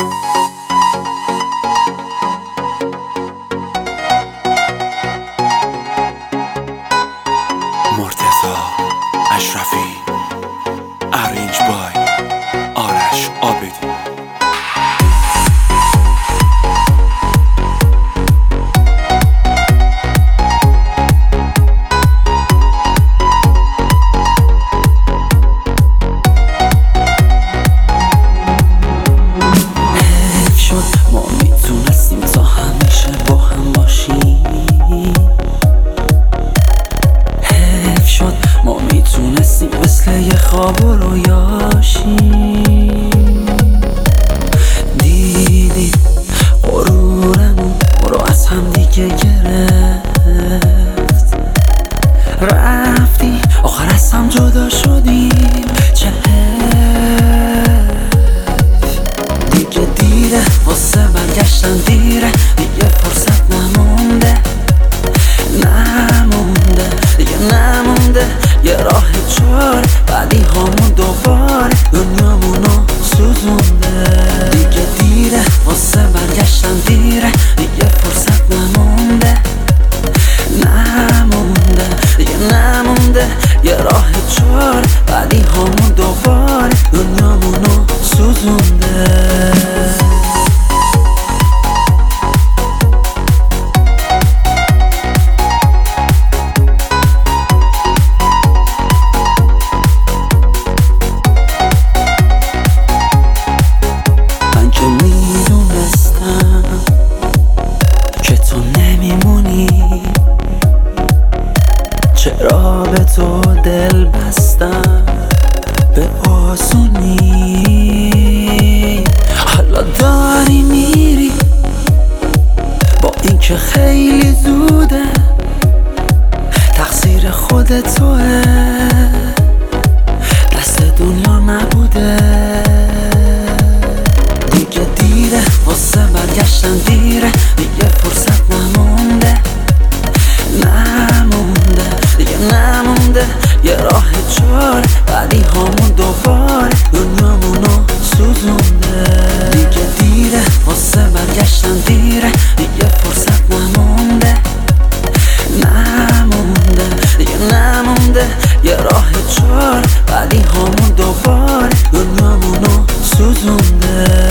مرتضی اشرفی ارنج بای آرش عابدی. حیف شد ما میتونستیم تا همیشه با هم باشیم. حیف شد ما میتونستیم مثل یه خواب و رویاشیم. دیدی غرورمون رو از هم دیگه گرفت، رفتی آخر از هم جدا شدیم. چه دیگه دیره واسه برگشتن، دیره دیگه فرصت نمونده دیگه نمونده. یه راه چاره ولی همون دوباره دنیامونو سوزونده. دیگه دیره واسه برگشتن، دیره دیگه فرصت نمونده دیگه نمونده. یه راه چاره ولی همون دوباره دنیامونو سوزونده. چرا به تو دل بستم به آسونی، حالا داری میری با اینکه خیلی زوده. تقصیر خود توه، دست دنیا نبوده. دیگه دیره واسه برگشتن، دیره دیگه فرصت نمونده دیگه نمونده. یه راه چاره ولی همون دوباره دنیامونو سوزونده. دیگه دیره واسه برگشتن، دیره دیگه فرصت نمونده دیگه نمونده. یه راه چاره ولی همون دوباره دنیامونو سوزونده.